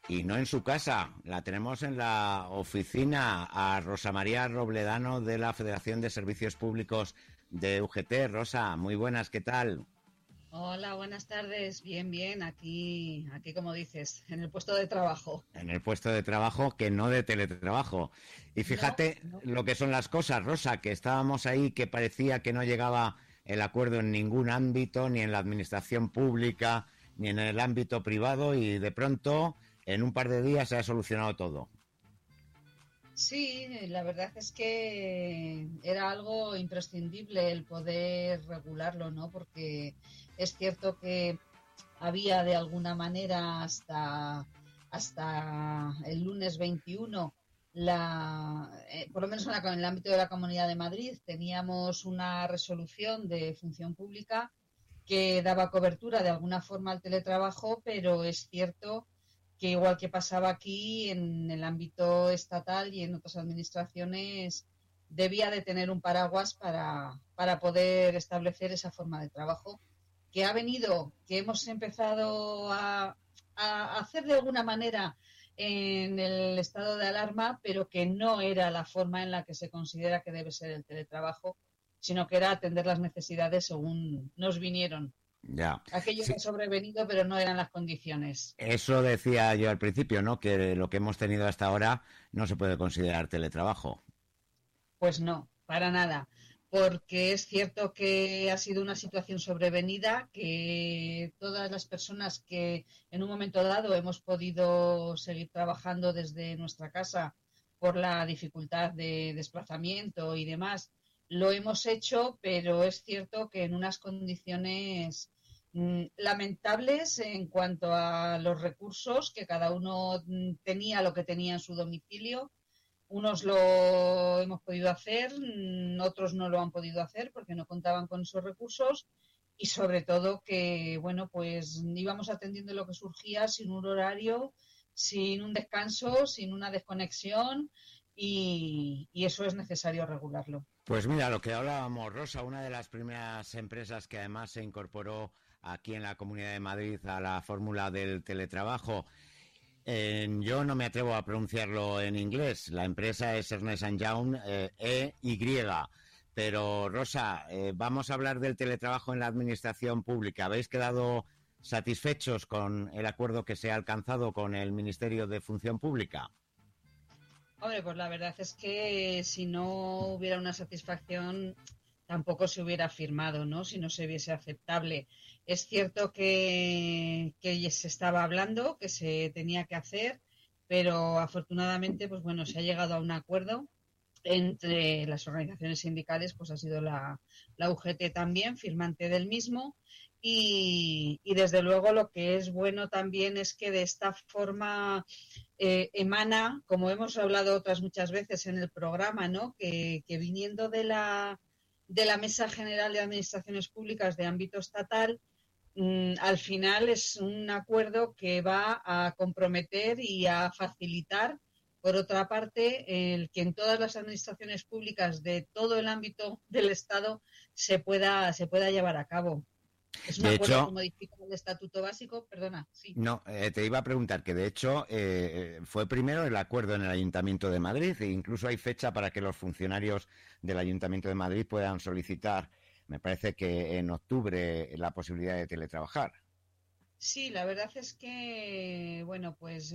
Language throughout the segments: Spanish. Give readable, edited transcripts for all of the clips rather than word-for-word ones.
Y no en su casa, la tenemos en la oficina a Rosa María Robledano de la Federación de Servicios Públicos de UGT. Rosa, muy buenas, ¿qué tal? Hola, buenas tardes. Bien, bien. Aquí como dices, en el puesto de trabajo. En el puesto de trabajo que no de teletrabajo. Y No, fíjate no. lo que son las cosas, Rosa, que estábamos ahí que parecía que no llegaba el acuerdo en ningún ámbito, ni en la administración pública, ni en el ámbito privado, y de pronto, en un par de días, se ha solucionado todo. Sí, la verdad es que era algo imprescindible el poder regularlo, ¿no? Porque es cierto que había de alguna manera hasta el lunes 21, por lo menos en el ámbito de la Comunidad de Madrid, teníamos una resolución de función pública que daba cobertura de alguna forma al teletrabajo, pero es cierto que igual que pasaba aquí en el ámbito estatal y en otras administraciones, debía de tener un paraguas para poder establecer esa forma de trabajo que ha venido, que hemos empezado a hacer de alguna manera en el estado de alarma, pero que no era la forma en la que se considera que debe ser el teletrabajo, sino que era atender las necesidades según nos vinieron. Ya. Aquello que Sí, ha sobrevenido, pero no eran las condiciones. eso decía yo al principio, ¿no? Que lo que hemos tenido hasta ahora no se puede considerar teletrabajo. Pues no, para nada, porque es cierto que ha sido una situación sobrevenida, que todas las personas que en un momento dado hemos podido seguir trabajando desde nuestra casa por la dificultad de desplazamiento y demás, lo hemos hecho, pero es cierto que en unas condiciones lamentables en cuanto a los recursos, que cada uno tenía lo que tenía en su domicilio. Unos lo hemos podido hacer, otros no lo han podido hacer porque no contaban con esos recursos y sobre todo que, bueno, pues íbamos atendiendo lo que surgía sin un horario, sin un descanso, sin una desconexión y eso es necesario regularlo. Pues mira, lo que hablábamos, Rosa, una de las primeras empresas que además se incorporó aquí en la Comunidad de Madrid a la fórmula del teletrabajo. Yo no me atrevo a pronunciarlo en inglés. La empresa es Ernest Young, EY. Pero, Rosa, vamos a hablar del teletrabajo en la administración pública. ¿Habéis quedado satisfechos con el acuerdo que se ha alcanzado con el Ministerio de Función Pública? Hombre, pues la verdad es que si no hubiera una satisfacción, tampoco se hubiera firmado, ¿no? Si no se viese aceptable. Es cierto que ya se estaba hablando, que se tenía que hacer, pero afortunadamente, pues bueno, se ha llegado a un acuerdo entre las organizaciones sindicales, pues ha sido la UGT también, firmante del mismo, y desde luego lo que es bueno también es que de esta forma emana, como hemos hablado otras muchas veces en el programa, ¿no? Que viniendo de la Mesa General de Administraciones Públicas de ámbito estatal, al final es un acuerdo que va a comprometer y a facilitar, por otra parte, el que en todas las administraciones públicas de todo el ámbito del Estado se pueda llevar a cabo. Es un De acuerdo que hecho, modifica el estatuto básico, perdona, sí. no, te iba a preguntar que de hecho fue primero el acuerdo en el Ayuntamiento de Madrid e incluso hay fecha para que los funcionarios del Ayuntamiento de Madrid puedan solicitar, me parece que en octubre, la posibilidad de teletrabajar. Sí, la verdad es que, bueno, pues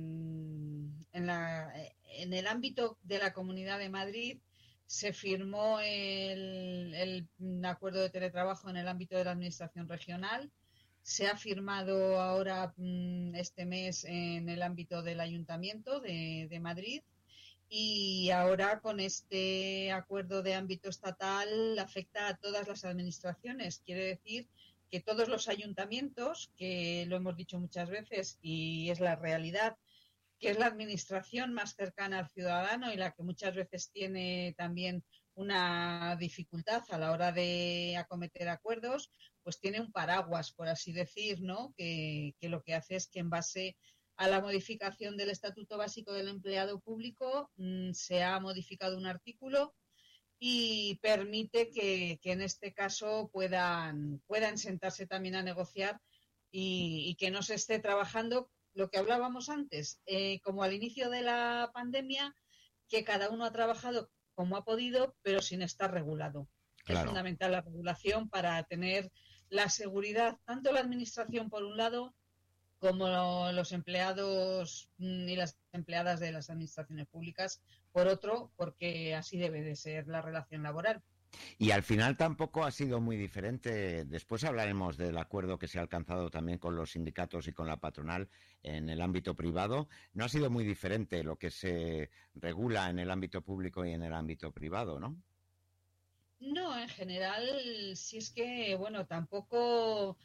en el ámbito de la Comunidad de Madrid se firmó el acuerdo de teletrabajo en el ámbito de la Administración regional. Se ha firmado ahora este mes en el ámbito del Ayuntamiento de Madrid y ahora con este acuerdo de ámbito estatal afecta a todas las administraciones. Quiere decir que todos los ayuntamientos, que lo hemos dicho muchas veces y es la realidad, que es la administración más cercana al ciudadano y la que muchas veces tiene también una dificultad a la hora de acometer acuerdos, pues tiene un paraguas, por así decir, ¿no? Que lo que hace es que en base a la modificación del Estatuto Básico del Empleado Público se ha modificado un artículo y permite que en este caso puedan sentarse también a negociar y que no se esté trabajando. lo que hablábamos antes, como al inicio de la pandemia, que cada uno ha trabajado como ha podido, pero sin estar regulado. Es Claro. fundamental la regulación para tener la seguridad, tanto la administración por un lado, como los empleados y las empleadas de las administraciones públicas por otro, porque así debe de ser la relación laboral. Y al final tampoco ha sido muy diferente. Después hablaremos del acuerdo que se ha alcanzado también con los sindicatos y con la patronal en el ámbito privado. No ha sido muy diferente lo que se regula en el ámbito público y en el ámbito privado, ¿no? No, en general, si es que, bueno, tampoco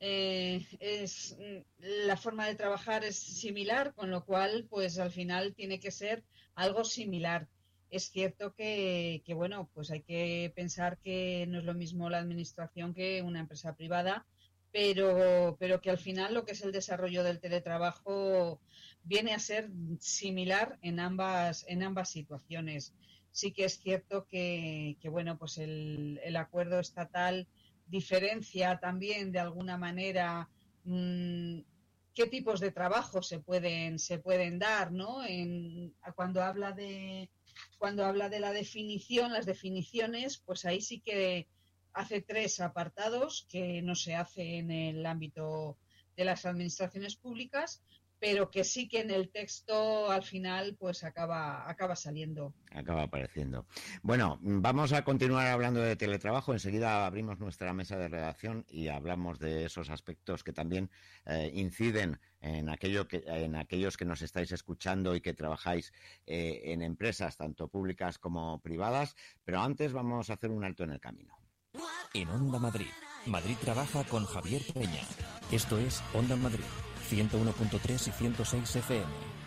la forma de trabajar es similar, con lo cual, pues al final tiene que ser algo similar. Es cierto que, bueno, pues hay que pensar que no es lo mismo la administración que una empresa privada, pero que al final lo que es el desarrollo del teletrabajo viene a ser similar en ambas situaciones. Sí que es cierto que bueno, pues el acuerdo estatal diferencia también de alguna manera qué tipos de trabajo se pueden dar, ¿no? Cuando habla de la definición, las definiciones, pues ahí sí que hace tres apartados que no se hace en el ámbito de las administraciones públicas, pero que sí que en el texto al final pues acaba saliendo. Acaba apareciendo. Bueno, vamos a continuar hablando de teletrabajo. Enseguida abrimos nuestra mesa de redacción y hablamos de esos aspectos que también inciden en aquellos que nos estáis escuchando y que trabajáis en empresas tanto públicas como privadas. Pero antes vamos a hacer un alto en el camino. En Onda Madrid, Madrid trabaja con Javier Peña. Esto es Onda Madrid, 101.3 y 106 FM.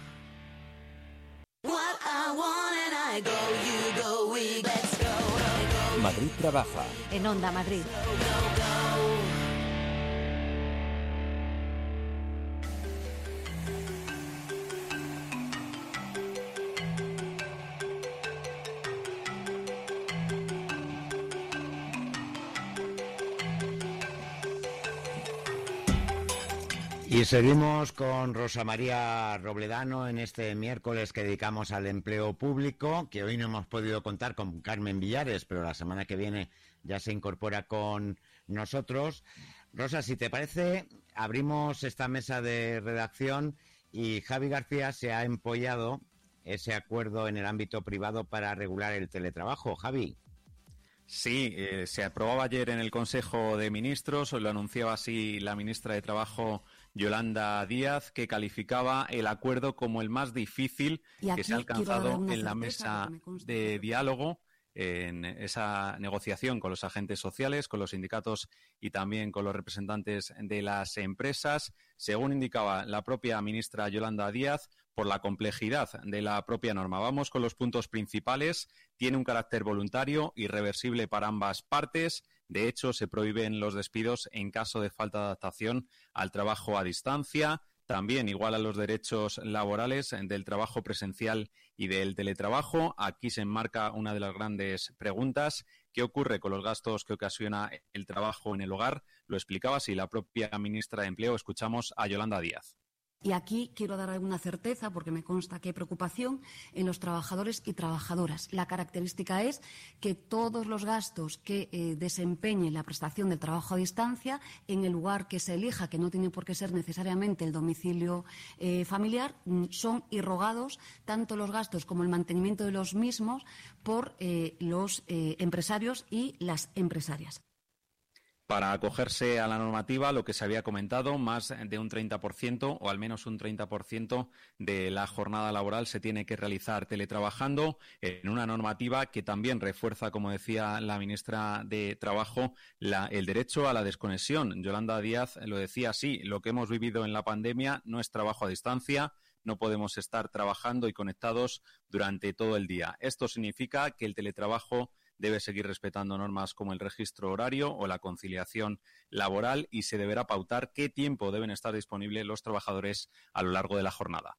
Madrid trabaja en Onda Madrid. Y seguimos con Rosa María Robledano en este miércoles que dedicamos al empleo público, que hoy no hemos podido contar con Carmen Villares, pero la semana que viene ya se incorpora con nosotros. Rosa, si te parece, abrimos esta mesa de redacción y Javi García se ha empollado ese acuerdo en el ámbito privado para regular el teletrabajo. Javi. Sí, se aprobaba ayer en el Consejo de Ministros, lo anunciaba así la ministra de Trabajo Yolanda Díaz, que calificaba el acuerdo como el más difícil que se ha alcanzado en la mesa de diálogo, en esa negociación con los agentes sociales, con los sindicatos y también con los representantes de las empresas. Según indicaba la propia ministra Yolanda Díaz, por la complejidad de la propia norma. Vamos con los puntos principales. Tiene un carácter voluntario y reversible para ambas partes. De hecho, se prohíben los despidos en caso de falta de adaptación al trabajo a distancia. También iguala los derechos laborales del trabajo presencial y del teletrabajo. Aquí se enmarca una de las grandes preguntas. ¿Qué ocurre con los gastos que ocasiona el trabajo en el hogar? Lo explicaba así la propia ministra de Empleo. Escuchamos a Yolanda Díaz. Y aquí quiero dar alguna certeza, porque me consta que hay preocupación en los trabajadores y trabajadoras. La característica es que todos los gastos que desempeñe la prestación del trabajo a distancia, en el lugar que se elija, que no tiene por qué ser necesariamente el domicilio familiar, son irrogados tanto los gastos como el mantenimiento de los mismos por los empresarios y las empresarias. Para acogerse a la normativa, lo que se había comentado, más de un 30% o al menos un 30% de la jornada laboral se tiene que realizar teletrabajando en una normativa que también refuerza, como decía la ministra de Trabajo, el derecho a la desconexión. Yolanda Díaz lo decía así, lo que hemos vivido en la pandemia no es trabajo a distancia, no podemos estar trabajando y conectados durante todo el día. Esto significa que el teletrabajo debe seguir respetando normas como el registro horario o la conciliación laboral y se deberá pautar qué tiempo deben estar disponibles los trabajadores a lo largo de la jornada.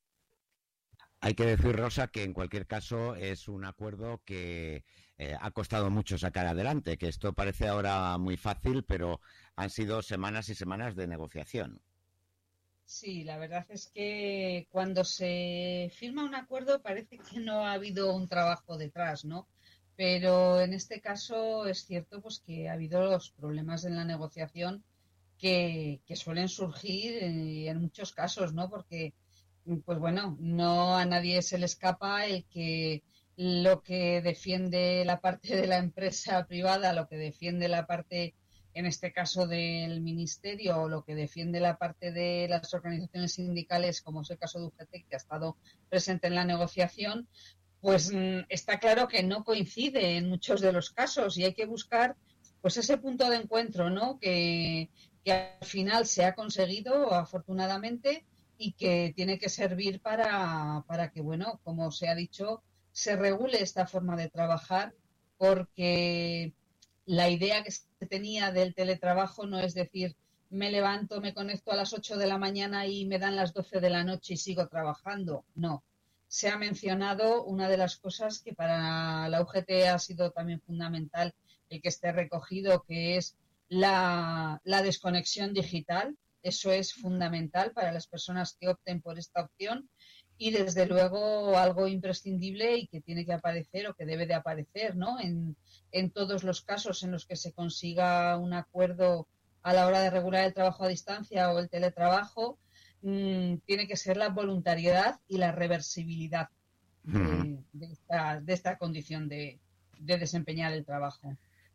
Hay que decir, Rosa, que en cualquier caso es un acuerdo que ha costado mucho sacar adelante, que esto parece ahora muy fácil, pero han sido semanas y semanas de negociación. Sí, la verdad es que cuando se firma un acuerdo parece que no ha habido un trabajo detrás, ¿no? Pero en este caso es cierto pues que ha habido los problemas en la negociación que suelen surgir en muchos casos, ¿no? Porque, pues bueno, no a nadie se le escapa el que lo que defiende la parte de la empresa privada, lo que defiende la parte, en este caso, del ministerio, o lo que defiende la parte de las organizaciones sindicales, como es el caso de UGT, que ha estado presente en la negociación, pues está claro que no coincide en muchos de los casos y hay que buscar pues ese punto de encuentro, ¿no? Que al final se ha conseguido afortunadamente y que tiene que servir para que, bueno, como se ha dicho, se regule esta forma de trabajar, porque la idea que se tenía del teletrabajo no es decir, me levanto, me conecto a las 8 de la mañana y me dan las 12 de la noche y sigo trabajando. No. Se ha mencionado una de las cosas que para la UGT ha sido también fundamental el que esté recogido, que es la desconexión digital. Eso es fundamental para las personas que opten por esta opción y desde luego algo imprescindible y que tiene que aparecer o que debe de aparecer, ¿no? En todos los casos en los que se consiga un acuerdo a la hora de regular el trabajo a distancia o el teletrabajo, tiene que ser la voluntariedad y la reversibilidad de esta condición de desempeñar el trabajo.